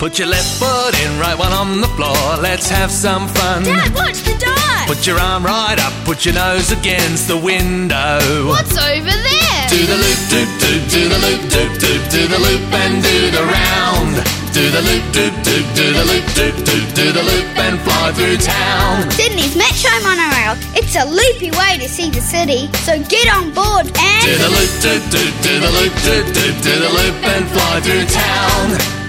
Put your left foot in, right one on the floor. Let's have some fun. Dad, watch the door. Put your arm right up, put your nose against the window. What's over there? Do the loop, doop, doop, do the loop, doop, doop, do the loop and do the round. Do the loop, doop, doop, do the loop, doop, doop, do the loop and fly through town. Sydney's Metro Monorail. It's a loopy way to see the city, so get on board and do the loop, doop, doop, do the loop, doop, doop, do the loop and fly through town.